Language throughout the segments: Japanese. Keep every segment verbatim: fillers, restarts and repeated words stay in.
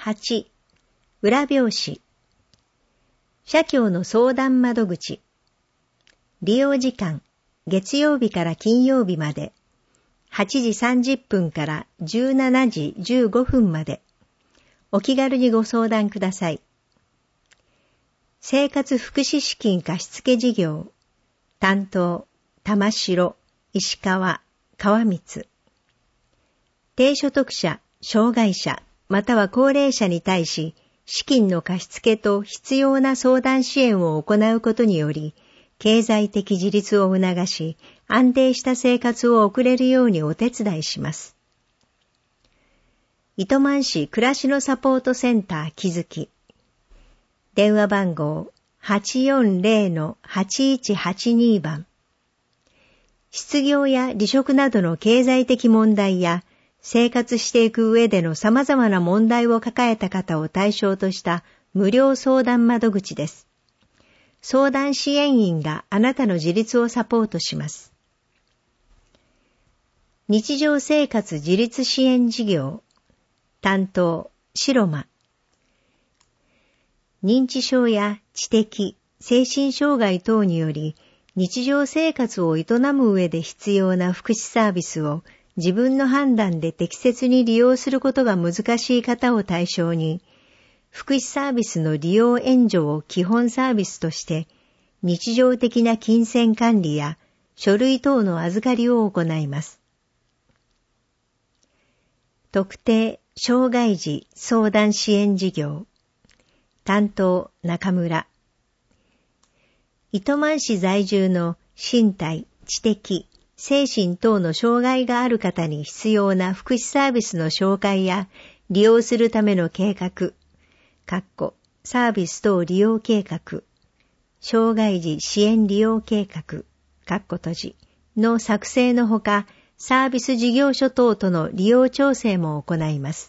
はち、裏表紙。社協の相談窓口。利用時間、月曜日から金曜日まで、はちじさんじゅっぷんからじゅうしちじじゅうごふんまで、お気軽にご相談ください。生活福祉資金貸付事業、担当、玉城、石川、川光。低所得者、障害者、または高齢者に対し、資金の貸付と必要な相談支援を行うことにより、経済的自立を促し、安定した生活を送れるようにお手伝いします。糸満市暮らしのサポートセンター木月。電話番号 はちよんぜろのはちいちはちに 番。失業や離職などの経済的問題や、生活していく上での様々な問題を抱えた方を対象とした無料相談窓口です。相談支援員があなたの自立をサポートします。日常生活自立支援事業、担当、白間。認知症や知的、精神障害等により、日常生活を営む上で必要な福祉サービスを自分の判断で適切に利用することが難しい方を対象に、福祉サービスの利用援助を基本サービスとして、日常的な金銭管理や書類等の預かりを行います。特定障害児相談支援事業、担当中村。糸満市在住の身体、知的、精神等の障害がある方に必要な福祉サービスの紹介や利用するための計画、サービス等利用計画、障害児支援利用計画、の作成のほか、サービス事業所等との利用調整も行います。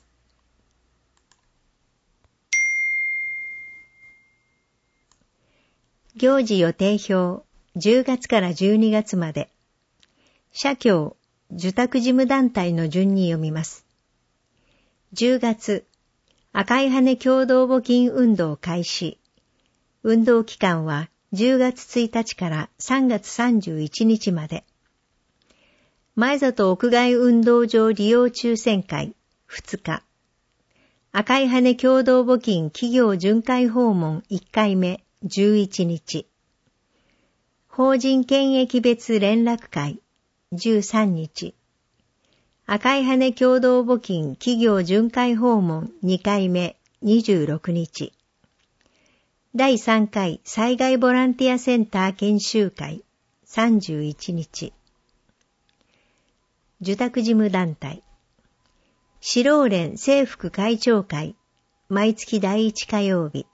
行事予定表、じゅうがつからじゅうにがつまで。社協、受託事務団体の順に読みます。じゅうがつ、赤い羽共同募金運動開始。運動期間はじゅうがつついたちからさんがつさんじゅういちにちまで。前里屋外運動場利用抽選会ふつか。赤い羽共同募金企業巡回訪問いっかいめじゅういちにち。法人権益別連絡会じゅうさんにち。赤い羽共同募金企業巡回訪問にかいめにじゅうろくにち。だいさんかい災害ボランティアセンター研修会さんじゅういちにち。受託事務団体。市労連政福会長会毎月だいいち火曜日。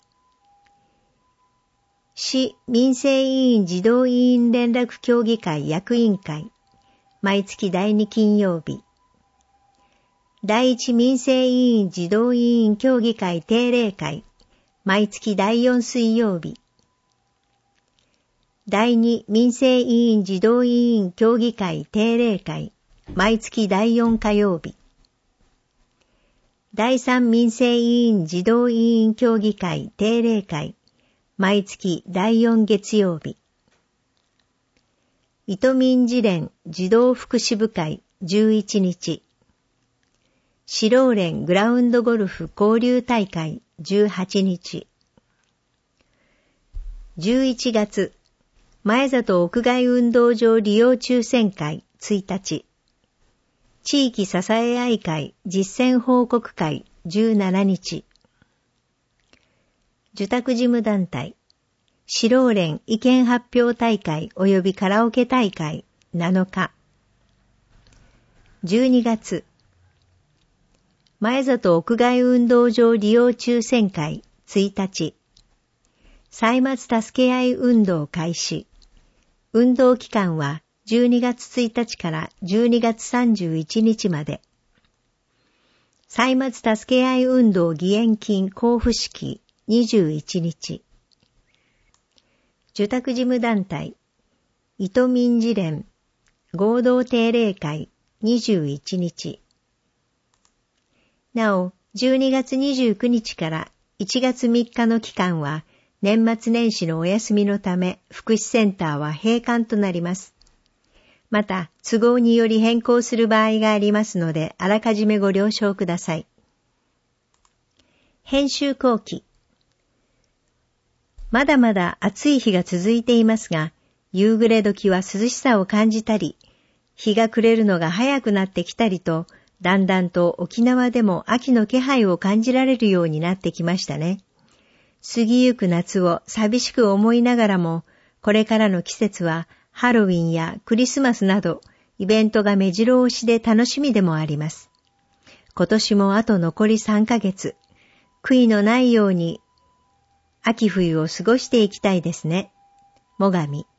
市民生委員児童委員連絡協議会役員会毎月だいに金曜日。第一民生委員児童委員協議会定例会毎月だいよん水曜日。第二民生委員児童委員協議会定例会毎月だいよん火曜日。第三民生委員児童委員協議会定例会毎月だいよん月曜日。糸民事連児童福祉部会じゅういちにち。市労連グラウンドゴルフ交流大会じゅうはちにち。じゅういちがつ、前里屋外運動場利用抽選会ついたち。地域支え合い会実践報告会じゅうしちにち。受託事務団体、市労連意見発表大会及びカラオケ大会なのか。じゅうにがつ、前里屋外運動場利用抽選会ついたち。歳末助け合い運動開始。運動期間はじゅうにがつついたちからじゅうにがつさんじゅういちにちまで。歳末助け合い運動義援金交付式にじゅういちにち。受託事務団体、糸民事連合同定例会にじゅういちにち。なお、 じゅうにがつにじゅうくにちからいちがつみっかの期間は年末年始のお休みのため福祉センターは閉館となります。また、都合により変更する場合がありますので、あらかじめご了承ください。編集後期。まだまだ暑い日が続いていますが、夕暮れ時は涼しさを感じたり、日が暮れるのが早くなってきたりと、だんだんと沖縄でも秋の気配を感じられるようになってきましたね。過ぎゆく夏を寂しく思いながらも、これからの季節はハロウィンやクリスマスなど、イベントが目白押しで楽しみでもあります。今年もあと残りさんかげつ、悔いのないように秋冬を過ごしていきたいですね。もがみ。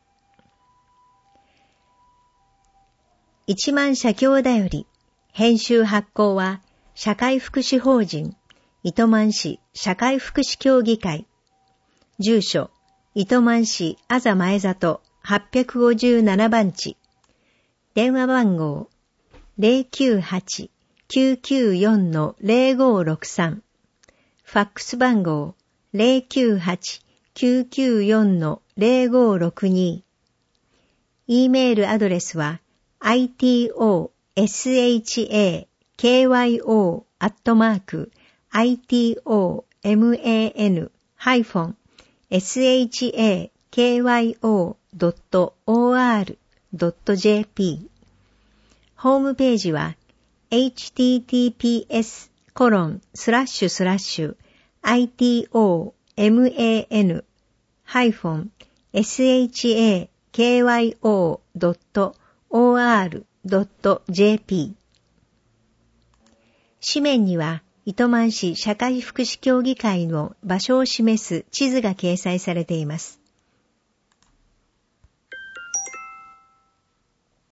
一万社協だより、編集発行は、社会福祉法人、糸満市社会福祉協議会。住所、糸満市あざ前里はっぴゃくごじゅうななばんち。電話番号、ゼロきゅうはち きゅうきゅうよん ゼロごろくさん。ファックス番号、ゼロきゅうはち きゅうきゅうよん ゼロごろくに。e メールアドレスは、アイティーオーエスエイチエーケーワイオー アットマーク アイティーオーエムエーエヌ ハイフン エスエイチエーケーワイオー ドット オーアール ドット ジェーピー。ホームページは エイチティーティーピーエスコロンスラッシュスラッシュ アイティーオーエムエーエヌ ハイフン エスエイチエーケーワイオー ドット オーアール ドット ジェーピー。紙面には糸満市社会福祉協議会の場所を示す地図が掲載されています。